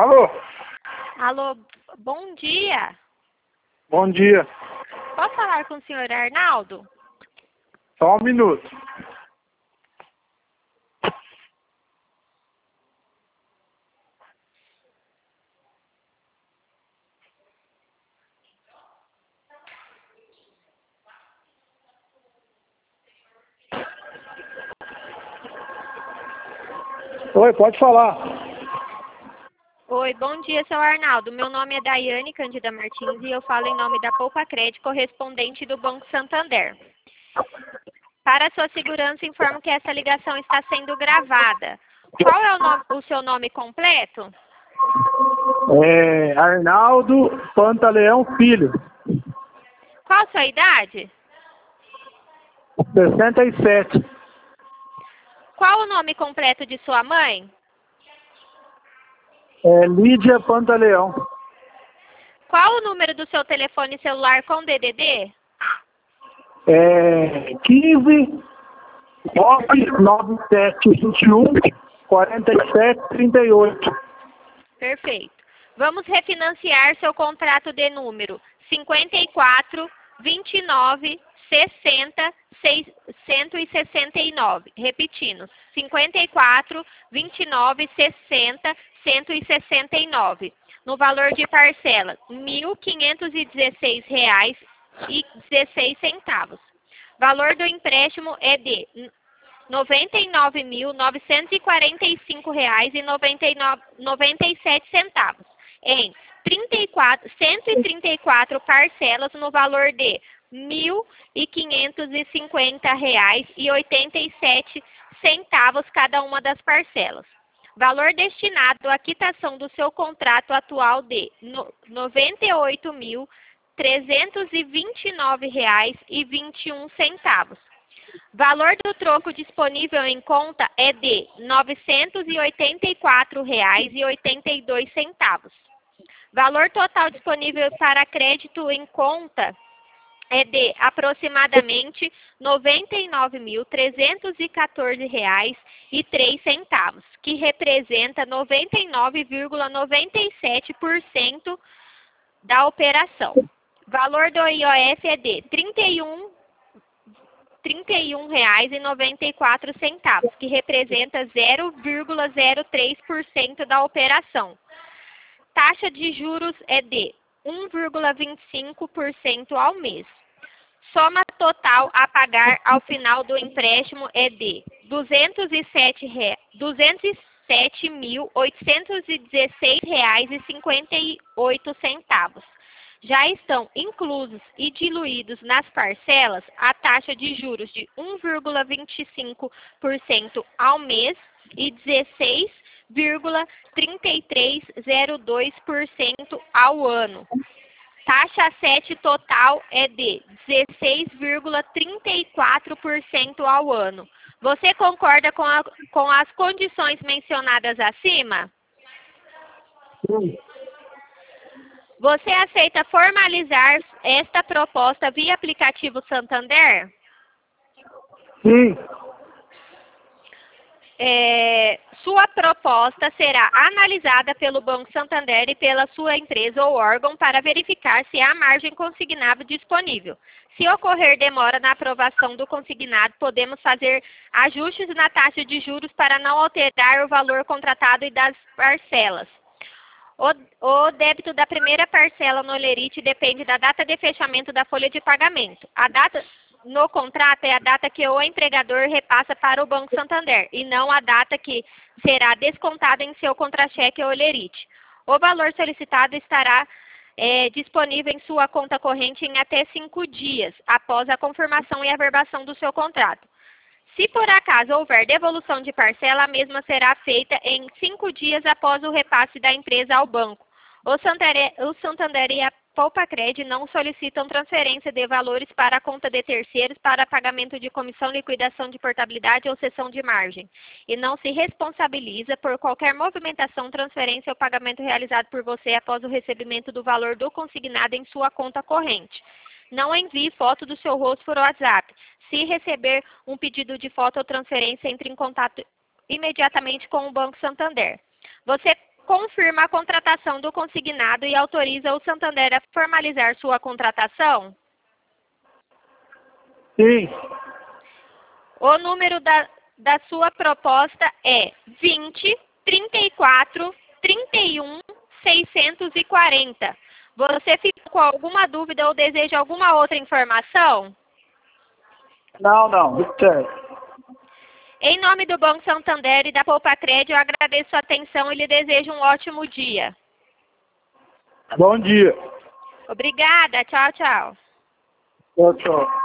Alô? Alô, bom dia. Bom dia. Posso falar com o senhor Arnaldo? Só um minuto. Oi, pode falar. Oi, bom dia, seu Arnaldo. Meu nome é Daiane Cândida Martins e eu falo em nome da Poupa Crédito, correspondente do Banco Santander. Para sua segurança, informo que essa ligação está sendo gravada. Qual é o seu nome completo? Arnaldo Pantaleão Filho, Qual a sua idade? 67. Qual o nome completo de sua mãe? Lídia Pantaleão. Qual o número do seu telefone celular com DDD? 15 997 21 47 38. Perfeito. Vamos refinanciar seu contrato de número 54 29 60 169. Repetindo, 54 29 60 169. No valor de parcela, R$ 1.516,16. Valor do empréstimo é de R$ 99.945,97 em 134 parcelas no valor de R$ 1.550,87 cada uma das parcelas. Valor destinado à quitação do seu contrato atual de R$ 98.329,21. Valor do troco disponível em conta é de R$ 984,82. Valor total disponível para crédito em conta é de aproximadamente R$ 99.314,03, que representa 99,97% da operação. Valor do IOF é de R$ 31,94, que representa 0,03% da operação. Taxa de juros é de 1,25% ao mês. Soma total a pagar ao final do empréstimo é de R$ 207.816,58. Já estão inclusos e diluídos nas parcelas a taxa de juros de 1,25% ao mês e 16,3302% ao ano. Taxa 7 total é de 16,34% ao ano. Você concorda com as condições mencionadas acima? Sim. Você aceita formalizar esta proposta via aplicativo Santander? Sim. Sua proposta será analisada pelo Banco Santander e pela sua empresa ou órgão para verificar se há margem consignável disponível. Se ocorrer demora na aprovação do consignado, podemos fazer ajustes na taxa de juros para não alterar o valor contratado e das parcelas. O débito da primeira parcela no Olerite depende da data de fechamento da folha de pagamento. A data no contrato é a data que o empregador repassa para o Banco Santander e não a data que será descontada em seu contra-cheque Olerite. O valor solicitado estará disponível em sua conta corrente em até 5 dias após a confirmação e averbação do seu contrato. Se por acaso houver devolução de parcela, a mesma será feita em 5 dias após o repasse da empresa ao banco. O Santander e a Poupa Crédito não solicitam transferência de valores para a conta de terceiros para pagamento de comissão, liquidação de portabilidade ou cessão de margem, e não se responsabiliza por qualquer movimentação, transferência ou pagamento realizado por você após o recebimento do valor do consignado em sua conta corrente. Não envie foto do seu rosto por WhatsApp. Se receber um pedido de foto ou transferência, entre em contato imediatamente com o Banco Santander. Você confirma a contratação do consignado e autoriza o Santander a formalizar sua contratação? Sim. O número da sua proposta é 20 34 31 640. Você ficou com alguma dúvida ou deseja alguma outra informação? Não. Certo. Em nome do Banco Santander e da Poupa Crédito, eu agradeço a atenção e lhe desejo um ótimo dia. Bom dia. Obrigada. Tchau, tchau. Tchau, tchau.